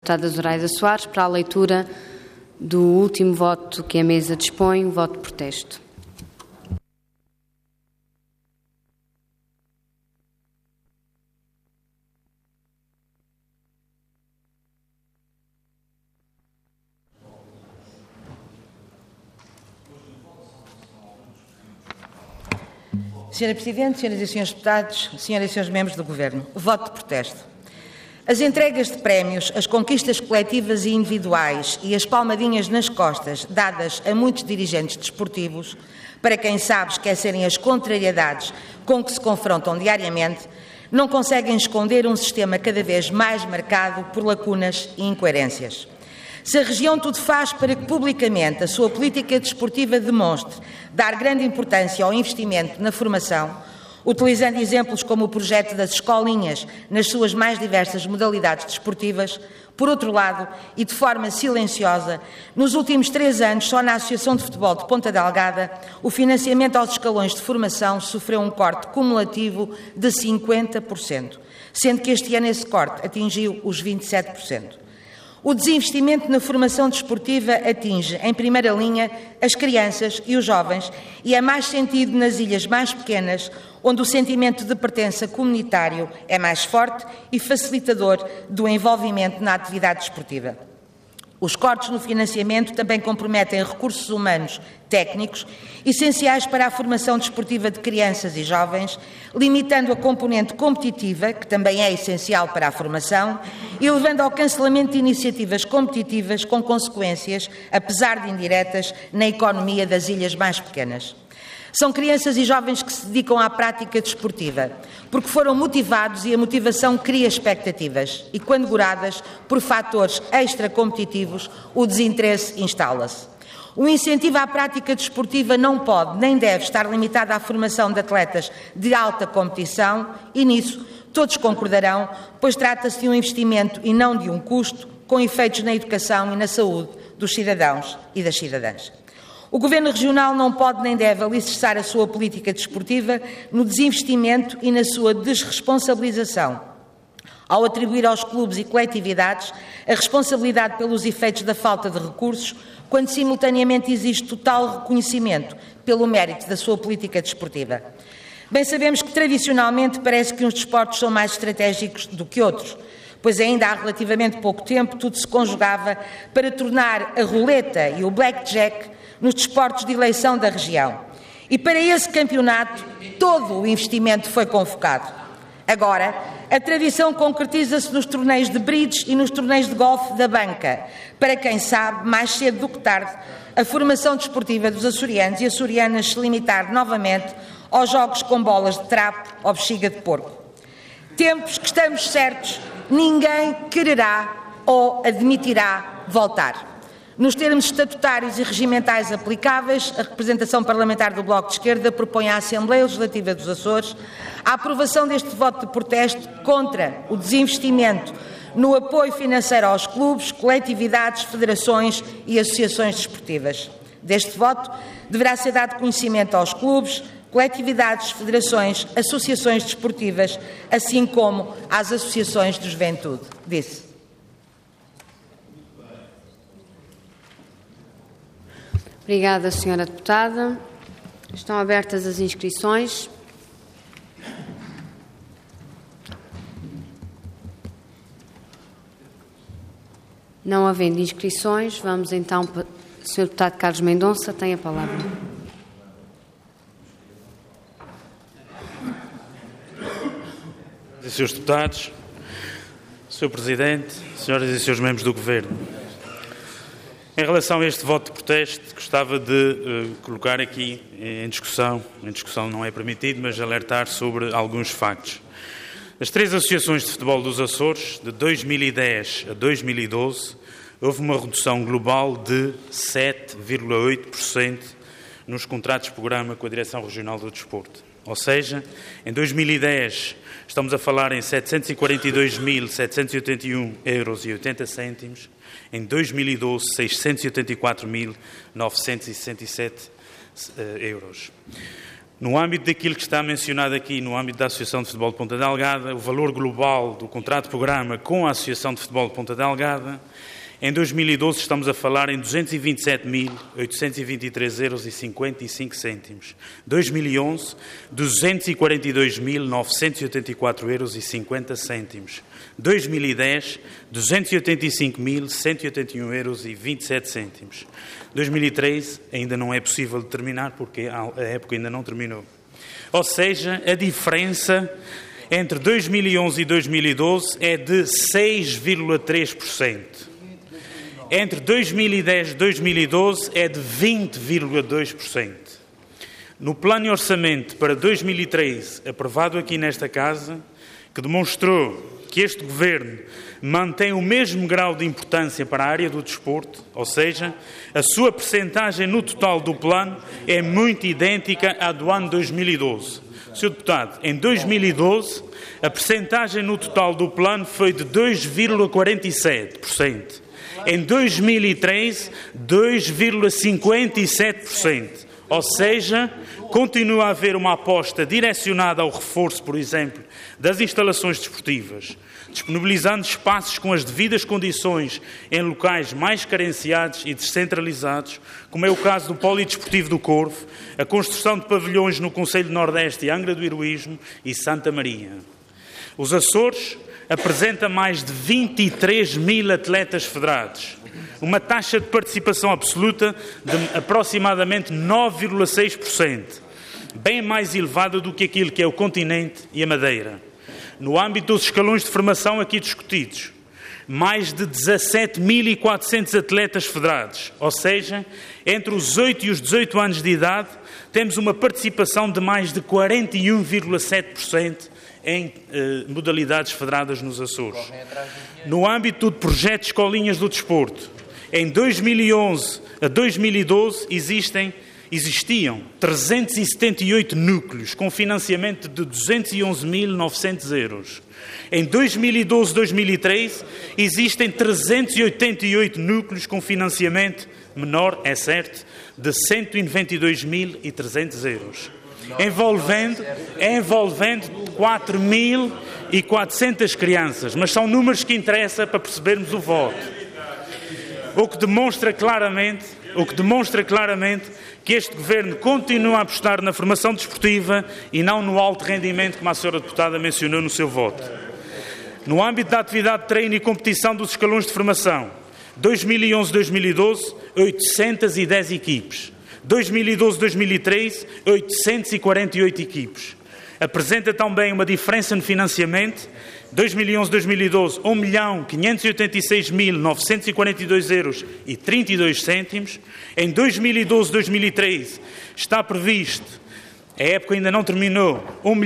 Deputada Zoraida Soares, para a leitura do último voto que a mesa dispõe, o voto de protesto. Senhora Presidente, senhoras e senhores deputados, senhoras e senhores membros do Governo, o voto de protesto. As entregas de prémios, as conquistas coletivas e individuais e as palmadinhas nas costas dadas a muitos dirigentes desportivos, para quem sabe esquecerem as contrariedades com que se confrontam diariamente, não conseguem esconder um sistema cada vez mais marcado por lacunas e incoerências. Se a região tudo faz para que publicamente a sua política desportiva demonstre dar grande importância ao investimento na formação, utilizando exemplos como o projeto das escolinhas nas suas mais diversas modalidades desportivas, por outro lado, e de forma silenciosa, nos últimos 3 anos, só na Associação de Futebol de Ponta Delgada, o financiamento aos escalões de formação sofreu um corte cumulativo de 50%, sendo que este ano esse corte atingiu os 27%. O desinvestimento na formação desportiva atinge, em primeira linha, as crianças e os jovens e é mais sentido nas ilhas mais pequenas, onde o sentimento de pertença comunitário é mais forte e facilitador do envolvimento na atividade desportiva. Os cortes no financiamento também comprometem recursos humanos técnicos, essenciais para a formação desportiva de crianças e jovens, limitando a componente competitiva, que também é essencial para a formação, e levando ao cancelamento de iniciativas competitivas com consequências, apesar de indiretas, na economia das ilhas mais pequenas. São crianças e jovens que se dedicam à prática desportiva, porque foram motivados e a motivação cria expectativas e, quando goradas por fatores extracompetitivos, o desinteresse instala-se. O incentivo à prática desportiva não pode nem deve estar limitado à formação de atletas de alta competição e nisso todos concordarão, pois trata-se de um investimento e não de um custo, com efeitos na educação e na saúde dos cidadãos e das cidadãs. O Governo Regional não pode nem deve alicerçar a sua política desportiva no desinvestimento e na sua desresponsabilização, ao atribuir aos clubes e coletividades a responsabilidade pelos efeitos da falta de recursos, quando simultaneamente existe total reconhecimento pelo mérito da sua política desportiva. Bem sabemos que tradicionalmente parece que uns desportos são mais estratégicos do que outros, pois ainda há relativamente pouco tempo tudo se conjugava para tornar a roleta e o blackjack nos desportos de eleição da região. E para esse campeonato todo o investimento foi convocado. Agora, a tradição concretiza-se nos torneios de bridge e nos torneios de golfe da banca. Para quem sabe, mais cedo do que tarde, a formação desportiva dos açorianos e açorianas se limitar novamente aos jogos com bolas de trapo ou bexiga de porco. Tempos que estamos certos, ninguém quererá ou admitirá voltar. Nos termos estatutários e regimentais aplicáveis, a representação parlamentar do Bloco de Esquerda propõe à Assembleia Legislativa dos Açores a aprovação deste voto de protesto contra o desinvestimento no apoio financeiro aos clubes, coletividades, federações e associações desportivas. Deste voto deverá ser dado conhecimento aos clubes, coletividades, federações, associações desportivas, assim como às associações de juventude. Disse. Obrigada, Sra. Deputada. Estão abertas as inscrições. Não havendo inscrições, vamos então... Sr. Deputado Carlos Mendonça tem a palavra. Senhores deputados, Sr. Presidente, senhoras e senhores membros do Governo, em relação a este voto de protesto, gostava de colocar aqui em discussão não é permitido, mas alertar sobre alguns factos. As 3 associações de futebol dos Açores, de 2010 a 2012, houve uma redução global de 7,8% nos contratos de programa com a Direção Regional do Desporto. Ou seja, em 2010 estamos a falar em 742.781,80 euros, em 2012 684.967 euros. No âmbito daquilo que está mencionado aqui, no âmbito da Associação de Futebol de Ponta Delgada, o valor global do contrato-programa com a Associação de Futebol de Ponta Delgada, em 2012 estamos a falar em 227.823,55 €. 2011, 242.984,50 €. 2010, 285.181,27 €. 2013 ainda não é possível determinar porque a época ainda não terminou. Ou seja, a diferença entre 2011 e 2012 é de 6,3%. Entre 2010 e 2012 é de 20,2%. No plano de orçamento para 2013, aprovado aqui nesta Casa, que demonstrou que este Governo mantém o mesmo grau de importância para a área do desporto, ou seja, a sua percentagem no total do plano é muito idêntica à do ano 2012. Sr. Deputado, em 2012, a percentagem no total do plano foi de 2,47%. Em 2013, 2,57%. Ou seja, continua a haver uma aposta direcionada ao reforço, por exemplo, das instalações desportivas, disponibilizando espaços com as devidas condições em locais mais carenciados e descentralizados, como é o caso do Polidesportivo do Corvo, a construção de pavilhões no Conselho do Nordeste e Angra do Heroísmo e Santa Maria. Os Açores apresenta mais de 23 mil atletas federados, uma taxa de participação absoluta de aproximadamente 9,6%, bem mais elevada do que aquilo que é o continente e a Madeira. No âmbito dos escalões de formação aqui discutidos, mais de 17.400 atletas federados, ou seja, entre os 8 e os 18 anos de idade, temos uma participação de mais de 41,7% em modalidades federadas nos Açores. No âmbito do projeto Escolinhas do Desporto, em 2011 a 2012 existiam 378 núcleos com financiamento de 211.900 €. Em 2012-2013 existem 388 núcleos com financiamento menor, é certo, de 192.300 €. Envolvendo 4.400 crianças, mas são números que interessam para percebermos o voto. O que demonstra claramente que este Governo continua a apostar na formação desportiva e não no alto rendimento, como a senhora deputada mencionou no seu voto. No âmbito da atividade de treino e competição dos escalões de formação, 2011-2012, 810 equipes. 2012-2013, 848 equipes. Apresenta também uma diferença no financiamento. 2011-2012, 1.586.942 € Em 2012-2013 está previsto, a época ainda não terminou,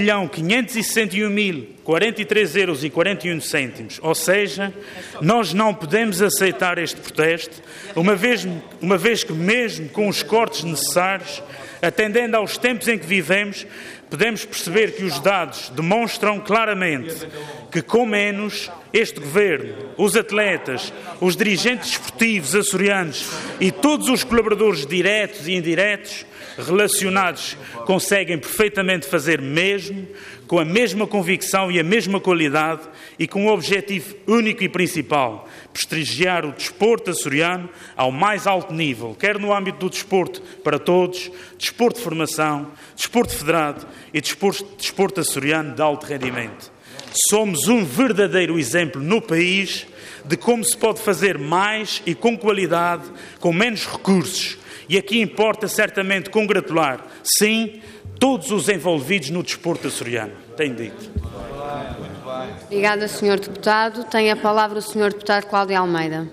1.561.043,41 €. Ou seja, nós não podemos aceitar este protesto, uma vez que mesmo com os cortes necessários, atendendo aos tempos em que vivemos, podemos perceber que os dados demonstram claramente que, com menos, este Governo, os atletas, os dirigentes desportivos açorianos e todos os colaboradores diretos e indiretos relacionados conseguem perfeitamente fazer mesmo, com a mesma convicção e a mesma qualidade e com um objetivo único e principal: prestigiar o desporto açoriano ao mais alto nível, quer no âmbito do desporto para todos, desporto de formação, desporto federado e desporto açoriano de alto rendimento. Somos um verdadeiro exemplo no país de como se pode fazer mais e com qualidade, com menos recursos. E aqui importa certamente congratular, sim, todos os envolvidos no desporto açoriano. Tenho dito. Obrigada, Sr. Deputado. Tem a palavra o Sr. Deputado Cláudio Almeida.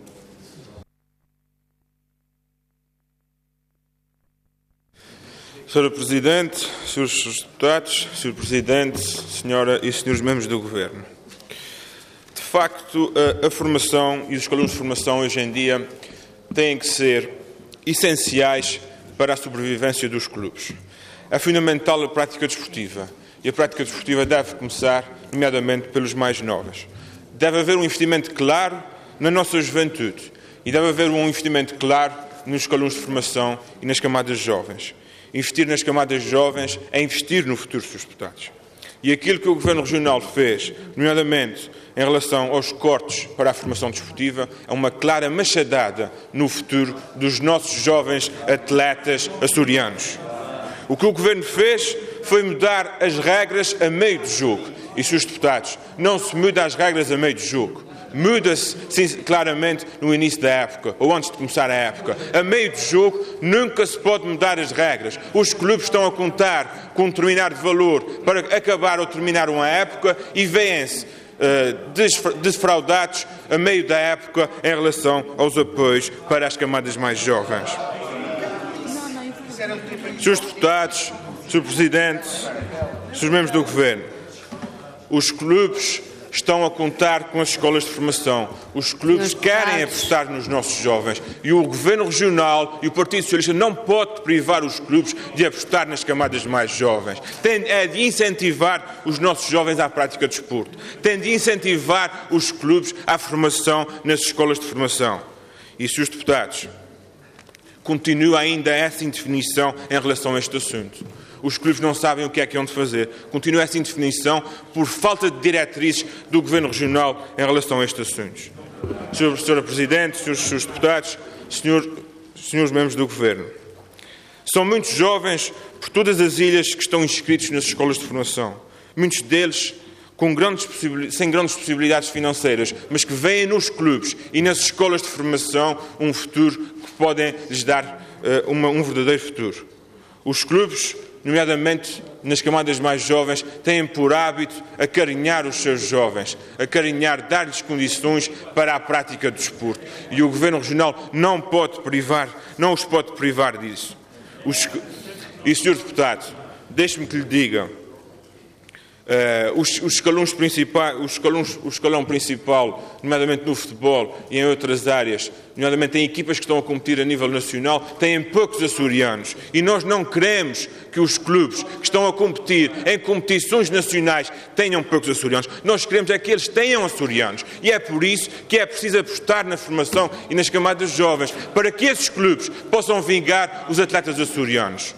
Sra. Presidente, Srs. Deputados, Sr. Presidente, Senhora e Senhores Membros do Governo. De facto, a formação e os escalões de formação hoje em dia têm que ser essenciais para a sobrevivência dos clubes. É fundamental a prática desportiva e a prática desportiva deve começar, nomeadamente, pelos mais novos. Deve haver um investimento claro na nossa juventude e deve haver um investimento claro nos escalões de formação e nas camadas jovens. investir nas camadas jovens é investir no futuro dos deputados. E aquilo que o Governo Regional fez, nomeadamente em relação aos cortes para a formação desportiva, é uma clara machadada no futuro dos nossos jovens atletas açorianos. O que o Governo fez foi mudar as regras a meio do jogo. E, Srs. Deputados, não se muda as regras a meio do jogo. Muda-se claramente no início da época, ou antes de começar a época. A meio do jogo nunca se pode mudar as regras. Os clubes estão a contar com um determinado valor para acabar ou terminar uma época e veem-se defraudados a meio da época em relação aos apoios para as camadas mais jovens. Srs. Deputados, Sr. Presidente, Srs. Membros do Governo, os clubes estão a contar com as escolas de formação. Os clubes querem apostar nos nossos jovens e o Governo Regional e o Partido Socialista não pode privar os clubes de apostar nas camadas mais jovens. Tem de incentivar os nossos jovens à prática de desporto. Tem de incentivar os clubes à formação nas escolas de formação. E, Srs. Deputados, continua ainda essa indefinição em relação a este assunto. Os clubes não sabem o que é que hão de fazer. Continua essa indefinição por falta de diretrizes do Governo Regional em relação a estes assuntos. Sra. Presidente, Srs. Deputados, Senhores Membros do Governo, são muitos jovens por todas as ilhas que estão inscritos nas escolas de formação. Muitos deles sem grandes possibilidades financeiras, mas que veem nos clubes e nas escolas de formação um futuro que podem lhes dar um verdadeiro futuro. Os clubes, nomeadamente nas camadas mais jovens, têm por hábito acarinhar os seus jovens, dar-lhes condições para a prática do desporto. E o Governo Regional não os pode privar disso. E, Sr. Deputado, deixe-me que lhe diga, o escalão principal, nomeadamente no futebol e em outras áreas, nomeadamente em equipas que estão a competir a nível nacional, têm poucos açorianos. E nós não queremos que os clubes que estão a competir em competições nacionais tenham poucos açorianos. Nós queremos é que eles tenham açorianos. E é por isso que é preciso apostar na formação e nas camadas jovens, para que esses clubes possam vingar os atletas açorianos.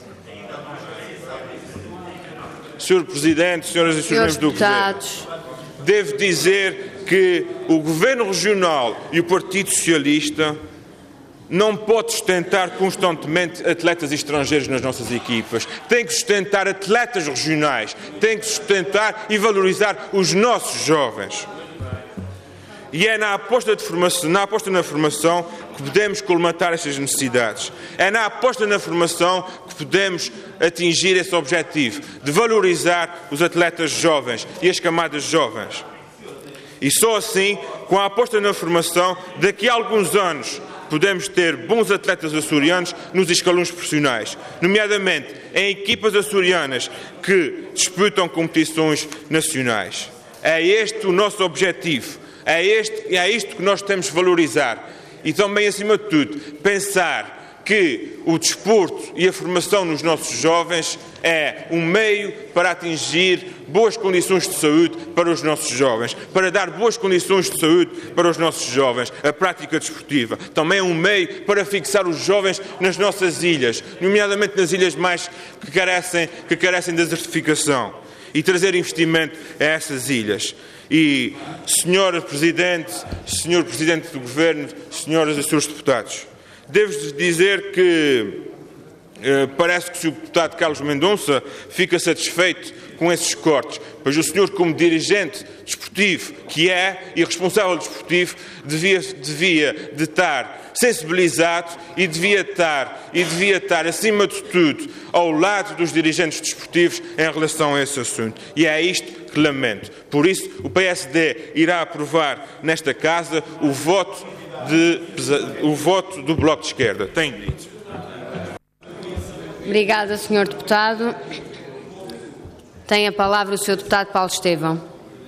Sr. Presidente, Senhoras e Srs. Membros do Governo, devo dizer que o Governo Regional e o Partido Socialista não podem sustentar constantemente atletas estrangeiros nas nossas equipas. Tem que sustentar atletas regionais, tem que sustentar e valorizar os nossos jovens. E é na aposta na formação que podemos colmatar estas necessidades. É na aposta na formação que podemos atingir esse objetivo de valorizar os atletas jovens e as camadas jovens. E só assim, com a aposta na formação, daqui a alguns anos podemos ter bons atletas açorianos nos escalões profissionais, nomeadamente em equipas açorianas que disputam competições nacionais. É este o nosso objetivo. É isto que nós temos de valorizar e também, acima de tudo, pensar que o desporto e a formação nos nossos jovens é um meio para atingir boas condições de saúde para os nossos jovens, para dar boas condições de saúde para os nossos jovens, a prática desportiva. Também é um meio para fixar os jovens nas nossas ilhas, nomeadamente nas ilhas mais que carecem da desertificação, e trazer investimento a essas ilhas. E, Sr. Presidente, Sr. Presidente do Governo, Senhoras e Srs. Deputados, devo-vos dizer que parece que o Sr. Deputado Carlos Mendonça fica satisfeito com esses cortes, pois o senhor, como dirigente desportivo que é e responsável desportivo, devia de estar sensibilizado e devia estar, acima de tudo, ao lado dos dirigentes desportivos em relação a esse assunto. E é isto que lamento. Por isso, o PSD irá aprovar nesta Casa o voto do Bloco de Esquerda. Tem dito. Obrigada, Sr. Deputado. Tem a palavra o Sr. Deputado Paulo Estevão.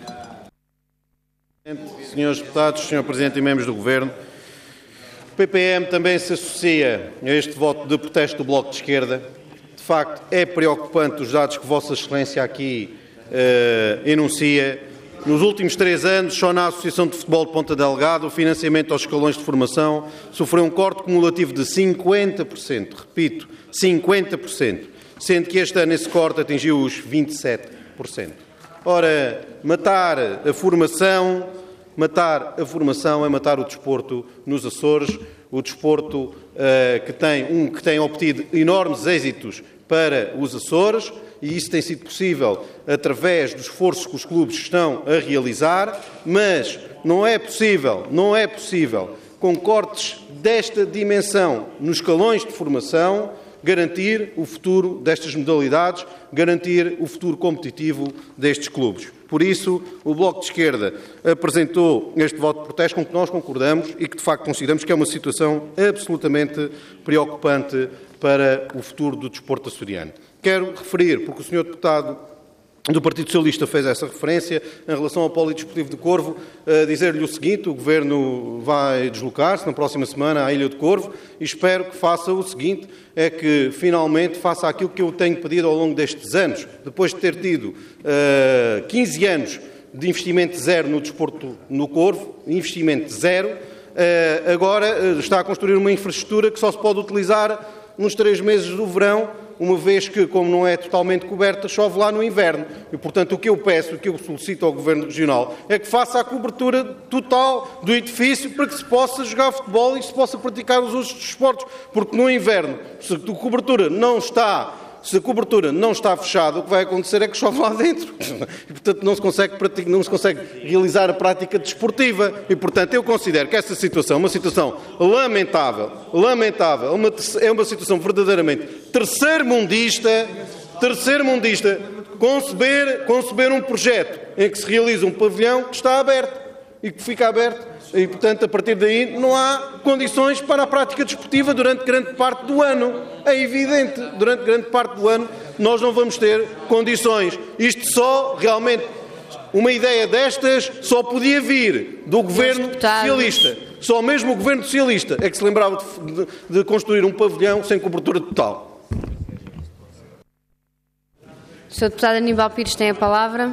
Senhores Deputados, Sr. Presidente e membros do Governo, o PPM também se associa a este voto de protesto do Bloco de Esquerda. De facto, é preocupante os dados que Vossa Excelência aqui enuncia. Nos últimos 3 anos, só na Associação de Futebol de Ponta Delgada, o financiamento aos escalões de formação sofreu um corte cumulativo de 50%. Repito, 50%. sendo que este ano esse corte atingiu os 27%. Ora, matar a formação é matar o desporto nos Açores, o desporto que tem obtido enormes êxitos para os Açores, e isso tem sido possível através dos esforços que os clubes estão a realizar, mas não é possível, com cortes desta dimensão nos escalões de formação, garantir o futuro destas modalidades, garantir o futuro competitivo destes clubes. Por isso, o Bloco de Esquerda apresentou este voto de protesto com que nós concordamos e que, de facto, consideramos que é uma situação absolutamente preocupante para o futuro do desporto açoriano. Quero referir, porque o Sr. Deputado do Partido Socialista fez essa referência, em relação ao Polidesportivo de Corvo, dizer-lhe o seguinte: o Governo vai deslocar-se na próxima semana à Ilha de Corvo e espero que faça o seguinte, é que finalmente faça aquilo que eu tenho pedido ao longo destes anos, depois de ter tido 15 anos de investimento zero no desporto no Corvo, investimento zero, agora está a construir uma infraestrutura que só se pode utilizar nos 3 meses do verão, uma vez que, como não é totalmente coberta, chove lá no inverno. E, portanto, o que eu peço, o que eu solicito ao Governo Regional é que faça a cobertura total do edifício para que se possa jogar futebol e se possa praticar os outros desportos. Porque no inverno, se a cobertura não está fechada, o que vai acontecer é que chove lá dentro. E, portanto, não se consegue realizar a prática desportiva. E, portanto, eu considero que essa situação é uma situação lamentável, é uma situação verdadeiramente terceiro-mundista, conceber um projeto em que se realiza um pavilhão que está aberto e que fica aberto. E, portanto, a partir daí não há condições para a prática desportiva durante grande parte do ano. É evidente, durante grande parte do ano nós não vamos ter condições. Isto só, realmente, uma ideia destas só podia vir do Governo Socialista. Só mesmo o Governo Socialista é que se lembrava de construir um pavilhão sem cobertura total. O Sr. Deputado Aníbal Pires tem a palavra.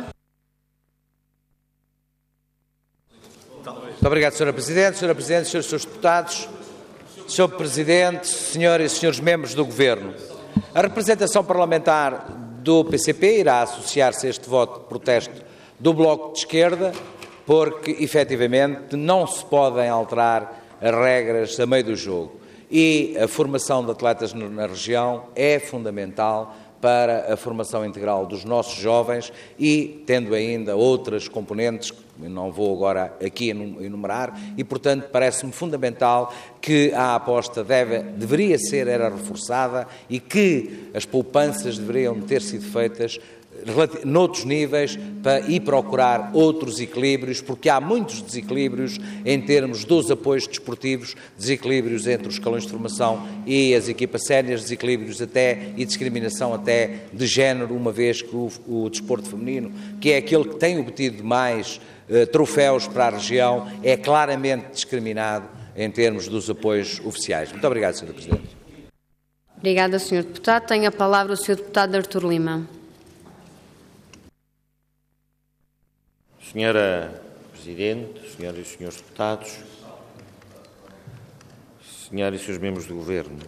Muito obrigado, Sra. Presidente. Sra. Presidente, Srs. Deputados, Sr. Presidente, Senhoras e Senhores Membros do Governo, a representação parlamentar do PCP irá associar-se a este voto de protesto do Bloco de Esquerda, porque, efetivamente, não se podem alterar as regras a meio do jogo. E a formação de atletas na região é fundamental para a formação integral dos nossos jovens e tendo ainda outras componentes que não vou agora aqui enumerar e, portanto, parece-me fundamental que a aposta era reforçada e que as poupanças deveriam ter sido feitas noutros níveis e procurar outros equilíbrios, porque há muitos desequilíbrios em termos dos apoios desportivos, desequilíbrios entre os escalões de formação e as equipas séniores, desequilíbrios até e discriminação até de género, uma vez que o desporto feminino, que é aquele que tem obtido mais troféus para a região, é claramente discriminado em termos dos apoios oficiais. Muito obrigado, Sr. Presidente. Obrigada, Sr. Deputado. Tem a palavra o Sr. Deputado Artur Lima. Senhora Presidente, Senhoras e Senhores Deputados, Senhoras e Senhores Membros do Governo,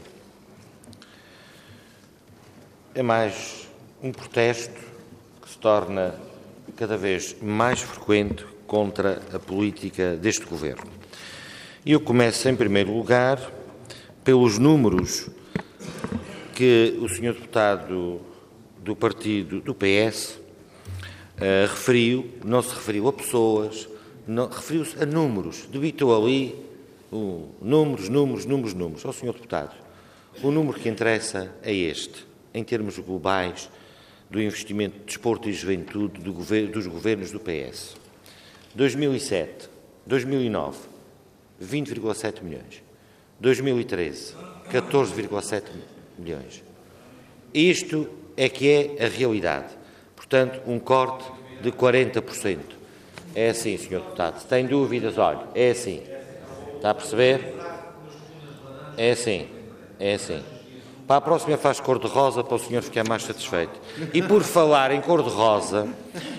é mais um protesto que se torna cada vez mais frequente contra a política deste Governo. E eu começo, em primeiro lugar, pelos números que o Sr. Deputado do partido do PS referiu, não se referiu a pessoas, referiu-se a números, debitou ali números. Ó, Sr. Deputado, o número que interessa é este, em termos globais, do investimento de desporto e juventude dos governos do PS. 2007, 2009, 20,7 milhões. 2013, 14,7 milhões. Isto é que é a realidade. Portanto, um corte de 40%. É assim, Sr. Deputado. Se tem dúvidas, olhe, é assim. Está a perceber? É assim. Para a próxima faz cor-de-rosa para o senhor ficar mais satisfeito. E por falar em cor-de-rosa,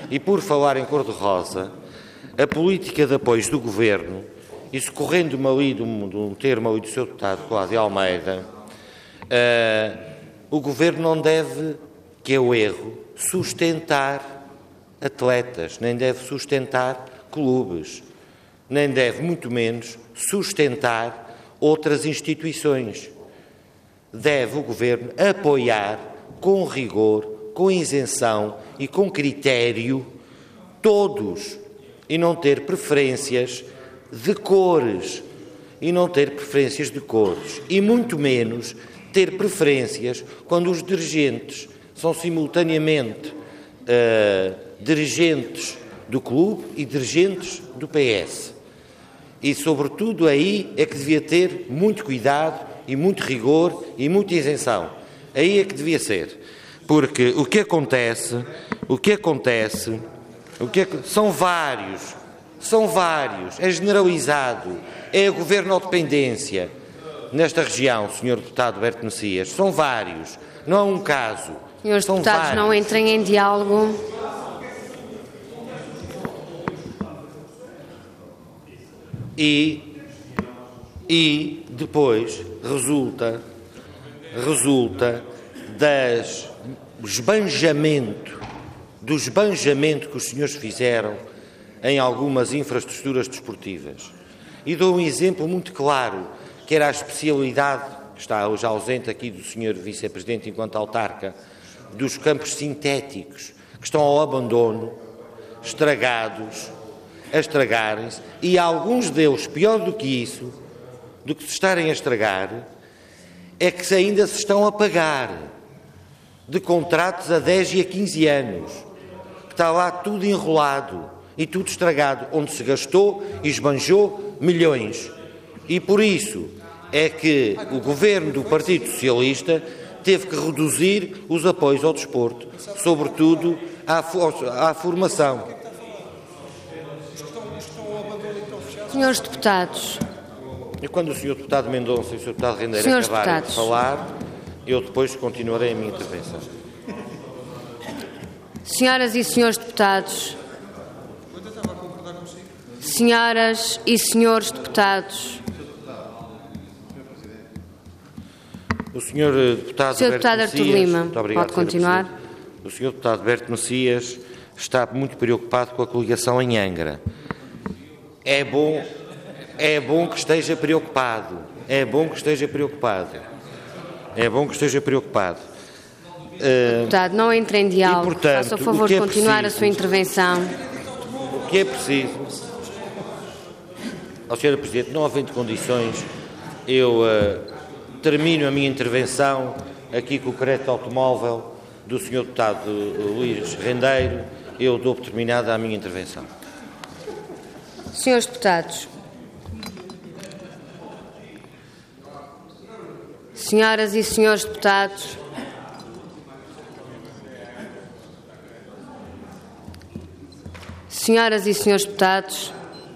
a política de apoios do Governo, e socorrendo-me ali de um termo ali do Sr. Deputado Cláudio Almeida, o Governo não deve, que é o erro, sustentar atletas, nem deve sustentar clubes, nem deve, muito menos, sustentar outras instituições. Deve o Governo apoiar com rigor, com isenção e com critério todos e não ter preferências de cores e muito menos ter preferências quando os dirigentes são simultaneamente dirigentes do clube e dirigentes do PS. E, sobretudo, aí é que devia ter muito cuidado e muito rigor e muita isenção. Aí é que devia ser. Porque o que acontece, são vários, é generalizado, é o Governo ou dependência nesta região, Sr. Deputado Berto Messias, são vários, não é um caso. Senhores deputados, não entrem em diálogo. E depois resulta do esbanjamento que os senhores fizeram em algumas infraestruturas desportivas. E dou um exemplo muito claro, que era a especialidade, está hoje ausente aqui do senhor Vice-Presidente enquanto autarca, dos campos sintéticos, que estão ao abandono, estragados, a estragarem-se, e alguns deles, pior do que isso, do que se estarem a estragar, é que ainda se estão a pagar de contratos a 10 e a 15 anos, que está lá tudo enrolado e tudo estragado, onde se gastou e esbanjou milhões. E por isso é que o Governo do Partido Socialista teve que reduzir os apoios ao desporto, sobretudo à formação. Senhores deputados. E quando o Sr. Deputado Mendonça e o Sr. Deputado Rendeiro acabarem de falar, eu depois continuarei a minha intervenção. Senhoras e senhores deputados. Senhoras e senhores deputados. O Sr. Deputado Artur Lima, pode continuar. O Sr. Deputado Berto Messias está muito preocupado com a coligação em Angra. É bom que esteja preocupado. Deputado, não entre em diálogo. E, portanto, faça o favor de continuar a sua intervenção. O que é preciso, Sra. Presidente, não havendo condições, eu termino a minha intervenção aqui com o crédito automóvel do Sr. Deputado Luís Rendeiro. Eu dou por terminada a minha intervenção. Senhores deputados, senhoras e senhores deputados, senhoras e senhores deputados,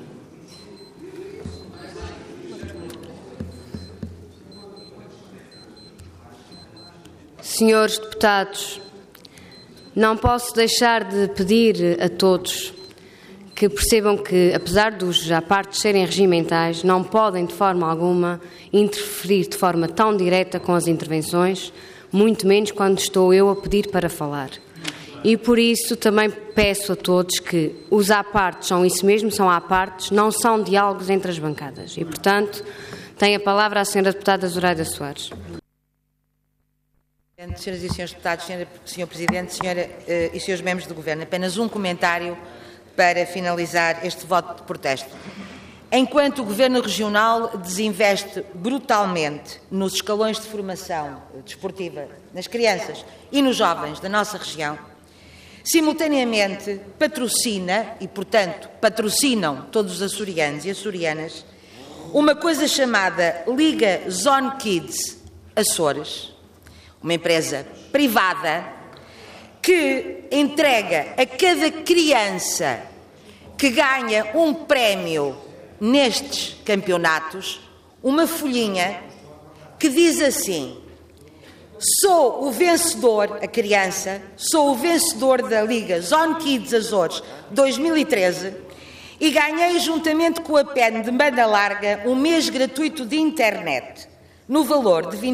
senhores deputados, não posso deixar de pedir a todos que percebam que, apesar dos apartes serem regimentais, não podem de forma alguma interferir de forma tão direta com as intervenções, muito menos quando estou eu a pedir para falar. E por isso também peço a todos que os apartes são isso mesmo, são apartes, não são diálogos entre as bancadas. E, portanto, tem a palavra a Sra. Deputada Zoraida Soares. Senhoras e senhores deputados, Sr. Presidente, Senhora e Srs. membros do Governo, apenas um comentário para finalizar este voto de protesto. Enquanto o Governo Regional desinveste brutalmente nos escalões de formação desportiva, nas crianças e nos jovens da nossa região, simultaneamente patrocina, e portanto patrocinam todos os açorianos e açorianas, uma coisa chamada Liga Zone Kids Açores, uma empresa privada que entrega a cada criança que ganha um prémio nestes campeonatos uma folhinha que diz assim: sou o vencedor, a criança, sou o vencedor da Liga Zone Kids Açores 2013 e ganhei, juntamente com a PEN de banda larga, um mês gratuito de internet. no valor de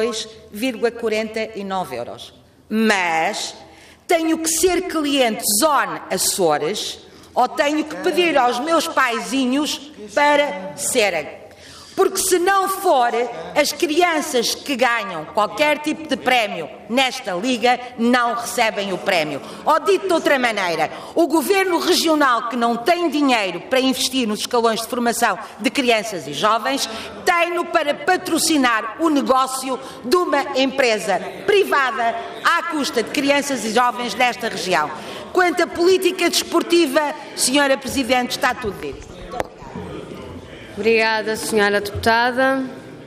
22,49 euros. Mas tenho que ser cliente Zone Açores ou tenho que pedir aos meus paizinhos para serem. Porque se não for, as crianças que ganham qualquer tipo de prémio nesta Liga não recebem o prémio. Ou dito de outra maneira, o Governo Regional que não tem dinheiro para investir nos escalões de formação de crianças e jovens, tem-no para patrocinar o negócio de uma empresa privada à custa de crianças e jovens desta região. Quanto à política desportiva, Sra. Presidente, está tudo dito. Obrigada, Sra. Deputada.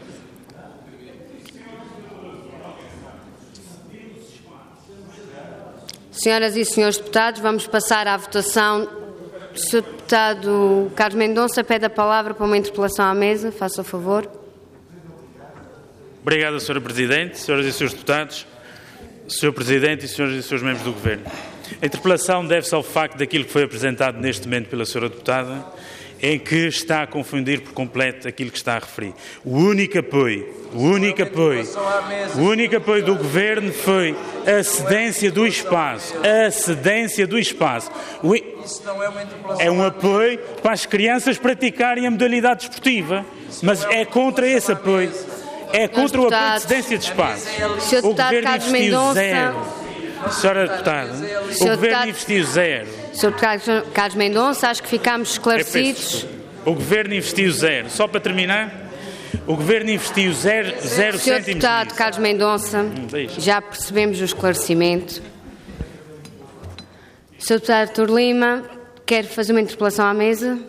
Senhoras e senhores deputados, vamos passar à votação. O Sr. Deputado Carlos Mendonça pede a palavra para uma interpelação à mesa. Faça o favor. Obrigado, Sra. Presidente. Senhoras e senhores deputados, Sr. Presidente e senhoras e senhores membros do Governo. A interpelação deve-se ao facto daquilo que foi apresentado neste momento pela Sra. Deputada, em que está a confundir por completo aquilo que está a referir. O único apoio do Governo foi a cedência do espaço. Isso não é uma interpelação. É um apoio para as crianças praticarem a modalidade desportiva, mas é contra esse apoio. É contra o apoio de cedência de espaço. Sr. Deputado Carlos Mendonça. Senhora Deputada, o Governo investiu zero. Sr. Deputado Carlos Mendonça, acho que ficámos esclarecidos. O Governo investiu zero. Só para terminar, o Governo investiu zero cêntimos. Sr. Deputado Carlos Mendonça, já percebemos o esclarecimento. Sr. Deputado Artur Lima, quer fazer uma interpelação à mesa?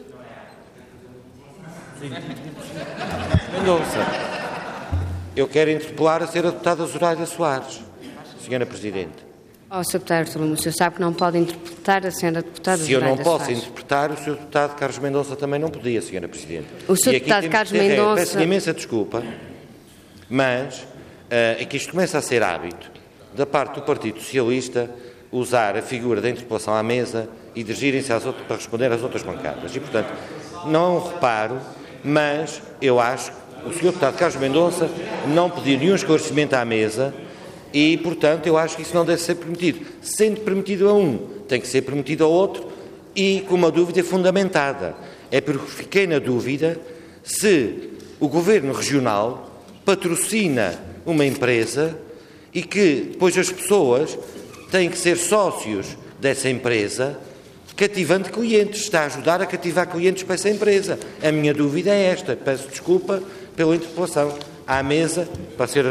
Mendonça, eu quero interpelar a Sra. Deputada Zoraida Soares. Senhora Presidente. Sr. Deputado Artur Lima, o senhor sabe que não pode interpretar a Sra. Deputada Se eu não Zoraida posso Soares. Interpretar, o Sr. Deputado Carlos Mendonça também não podia, Senhora Presidente. O Sr. Deputado Carlos Mendonça... Peço imensa desculpa, mas é que isto começa a ser hábito da parte do Partido Socialista usar a figura da interpelação à mesa e dirigirem-se para responder às outras bancadas. E, portanto, não é um reparo, mas eu acho que o Sr. Deputado Carlos Mendonça não pediu nenhum esclarecimento à mesa e, portanto, eu acho que isso não deve ser permitido. Sendo permitido a um, tem que ser permitido ao outro e com uma dúvida fundamentada. É porque fiquei na dúvida se o Governo Regional patrocina uma empresa e que depois as pessoas têm que ser sócios dessa empresa, cativando clientes. Está a ajudar a cativar clientes para essa empresa. A minha dúvida é esta. Peço desculpa pela interpelação à mesa para ser...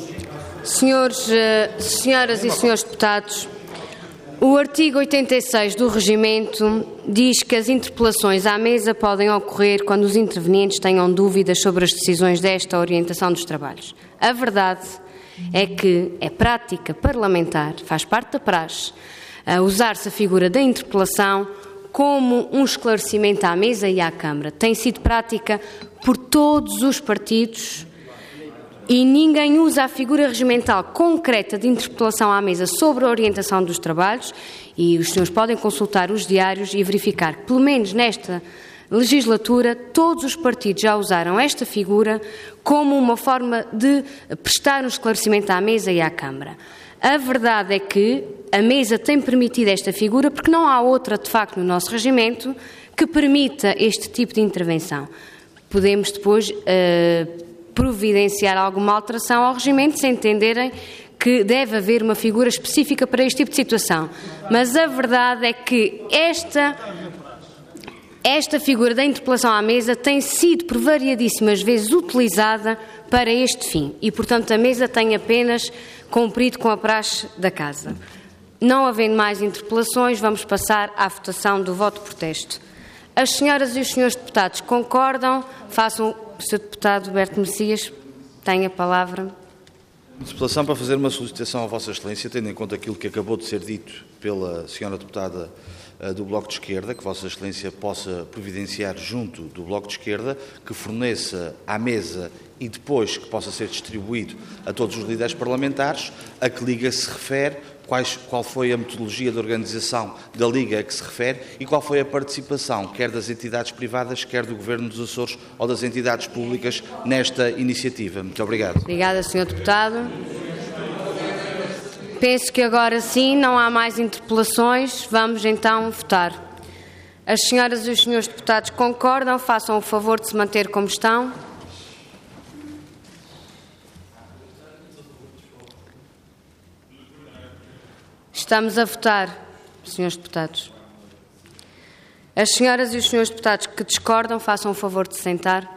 Senhoras e senhores deputados, o artigo 86 do Regimento diz que as interpelações à mesa podem ocorrer quando os intervenientes tenham dúvidas sobre as decisões desta orientação dos trabalhos. A verdade é que é prática parlamentar, faz parte da praxe, usar-se a figura da interpelação como um esclarecimento à mesa e à Câmara. Tem sido prática por todos os partidos e ninguém usa a figura regimental concreta de interpelação à mesa sobre a orientação dos trabalhos e os senhores podem consultar os diários e verificar que, pelo menos nesta legislatura, todos os partidos já usaram esta figura como uma forma de prestar um esclarecimento à mesa e à Câmara. A verdade é que a mesa tem permitido esta figura porque não há outra, de facto, no nosso regimento que permita este tipo de intervenção. Podemos depois providenciar alguma alteração ao regimento se entenderem que deve haver uma figura específica para este tipo de situação. Mas a verdade é que esta figura da interpelação à mesa tem sido por variadíssimas vezes utilizada para este fim e, portanto, a mesa tem apenas cumprido com a praxe da Casa. Não havendo mais interpelações, vamos passar à votação do voto de protesto. As senhoras e os senhores deputados concordam? Façam o Sr. Deputado Roberto Messias tem a palavra. Interpelação para fazer uma solicitação à Vossa Excelência, tendo em conta aquilo que acabou de ser dito pela senhora deputada do Bloco de Esquerda, que Vossa Excelência possa providenciar junto do Bloco de Esquerda, que forneça à mesa e depois que possa ser distribuído a todos os líderes parlamentares, a que Liga se refere, qual foi a metodologia de organização da Liga a que se refere e qual foi a participação, quer das entidades privadas, quer do Governo dos Açores ou das entidades públicas nesta iniciativa. Muito obrigado. Obrigada, Sr. Deputado. Penso que agora sim não há mais interpelações. Vamos então votar. As senhoras e os senhores deputados concordam, façam o favor de se manter como estão. Estamos a votar, senhores deputados. As senhoras e os senhores deputados que discordam, façam o favor de se sentar.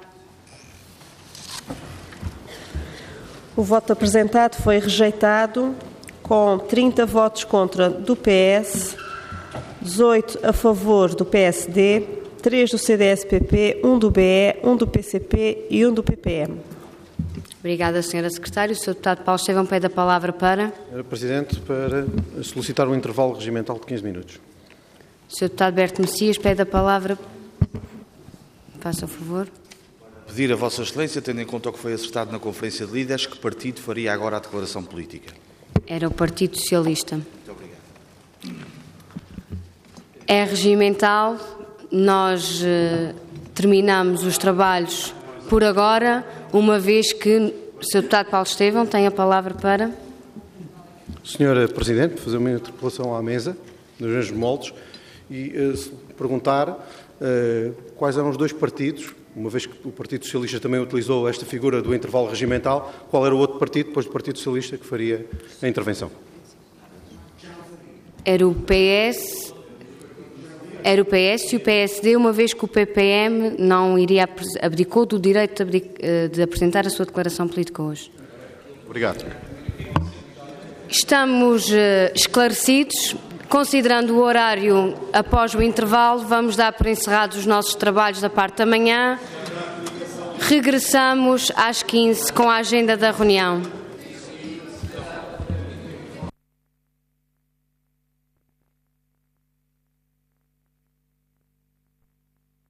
O voto apresentado foi rejeitado com 30 votos contra do PS, 18 a favor do PSD, 3 do CDS-PP, 1 do BE, 1 do PCP e 1 do PPM. Obrigada, Sra. Secretária. O Sr. Deputado Paulo Estevão pede a palavra para... Sra. Presidente, para solicitar um intervalo regimental de 15 minutos. O Sr. Deputado Berto Messias pede a palavra. Faça o favor. Pedir a Vossa Excelência, tendo em conta o que foi acertado na Conferência de Líderes, que partido faria agora a declaração política? Era o Partido Socialista. Muito obrigado. É regimental. Nós terminamos os trabalhos por agora, uma vez que o Sr. Deputado Paulo Estevão tem a palavra para... Sra. Presidente, fazer uma interpelação à mesa, nos mesmos moldes, e perguntar quais eram os dois partidos, uma vez que o Partido Socialista também utilizou esta figura do intervalo regimental, qual era o outro partido, depois do Partido Socialista, que faria a intervenção? Era o PS e o PSD, uma vez que o PPM não iria abdicou do direito de apresentar a sua declaração política hoje. Obrigado. Estamos esclarecidos. Considerando o horário após o intervalo, vamos dar por encerrados os nossos trabalhos da parte da manhã. Regressamos às 15 com a agenda da reunião.